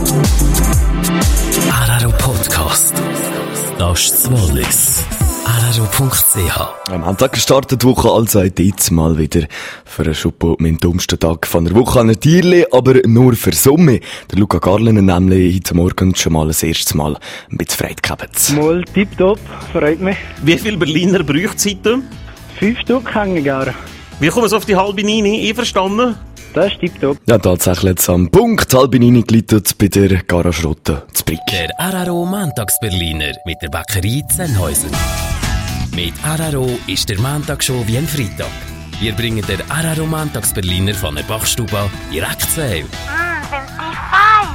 Araro Podcast. Das ist das Wallis. Araro.ch. Am Montag gestartet die Woche, also jetzt mal wieder für einen Schuppo mit dem dümmsten Tag von der Woche an ein Tierli, aber nur für Summe. Der Luca Garlen nämlich heute Morgen schon mal das erste Mal ein bisschen frei gehabt. Mal tipptopp, freut mich. Wie viele Berliner braucht es heute? 5 Stück hängen gar. Wie kommen Sie auf die halbe 9? Einverstanden? Das ist tipptopp. Ja, tatsächlich jetzt am Punkt, halb 9 geleitet bei der Garage Rotte zu Brick. Der Araro Montagsberliner mit der Bäckerei Zennhäusen. Mit Araro ist der Montag schon wie ein Freitag. Wir bringen den Araro Montagsberliner von der Bachstube direkt zu Hause. Sind die fein?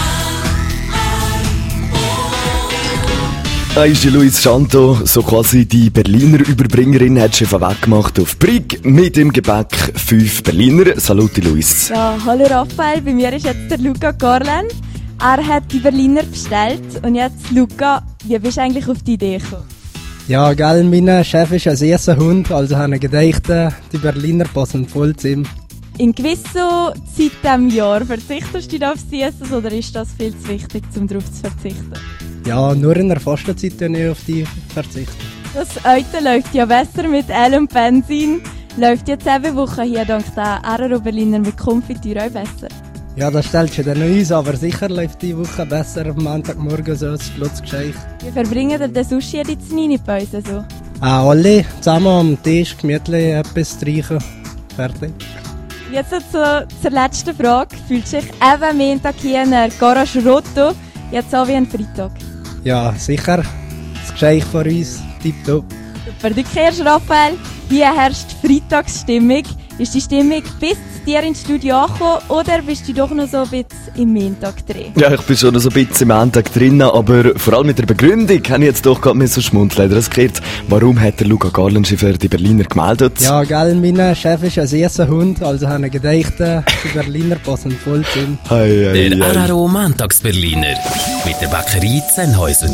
Da ist die Luis Chanto, so quasi die Berliner Überbringerin, hat schon vorweg gemacht auf Brick mit dem Gebäck 5 Berliner. Saluti Luis. Ja, hallo Raphael, bei mir ist jetzt der Luca Garlen. Er hat die Berliner bestellt. Und jetzt, Luca, wie bist du eigentlich auf die Idee gekommen? Ja, gell, mein Chef ist ein süßer Hund, also habe ich gedacht, die Berliner passen voll zu ihm. In gewisser Zeit im Jahr verzichtest du auf Süßes oder ist das viel zu wichtig, um darauf zu verzichten? Ja, nur in der Fastenzeit kann ich auf die verzichten. Das Auto läuft ja besser mit Öl und Benzin. Läuft jetzt 7 Wochen hier dank der Araro Berliner mit Konfitüre auch besser? Ja, das stellst du dann noch uns, aber sicher läuft die Woche besser am Montagmorgen so als Flutzgeschenk. Wie verbringen ihr den Sushi die Znini-Pause so? Alle zusammen am Tisch gemütlich etwas trinken. Fertig. Jetzt zur letzten Frage. Fühlst du dich eben Montag hier in der Garage Roto, jetzt auch wie ein Freitag? Ja, sicher. Das Geschenk von uns, tipptopp. Super, du kennst Raphael, hier herrscht Freitagsstimmung. Ist die Stimmung bis zu dir ins Studio angekommen oder bist du doch noch so ein bisschen im Montag drin? Ja, ich bin schon noch so ein bisschen im Montag drin, aber vor allem mit der Begründung habe ich jetzt doch gerade so schmunzeln. Das gehört, warum hat der Luca Garlen sich für die Berliner gemeldet? Ja, gell, mein Chef ist ein süßer Hund, also habe ich gedacht, die Berliner passen voll zu ihm. Der Araro Montagsberliner mit der Bäckerei Zennhäusen.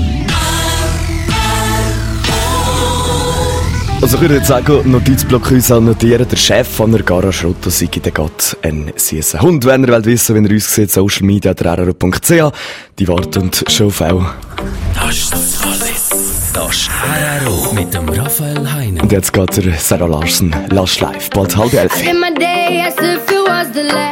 Also ich würde jetzt sagen, Notizblock uns notieren, der Chef von der Garage Roto sei dann gerade ein süßer Hund. Wenn ihr wollt wissen, wie er aussieht, Social Media, araro.ch, die warten schon auf auch. Das ist das Wallis. Das ist Araro mit dem Raphael Heinen. Und jetzt geht der Sarah Larsen, Last Life, bald 10:30. In my day as if it was the last.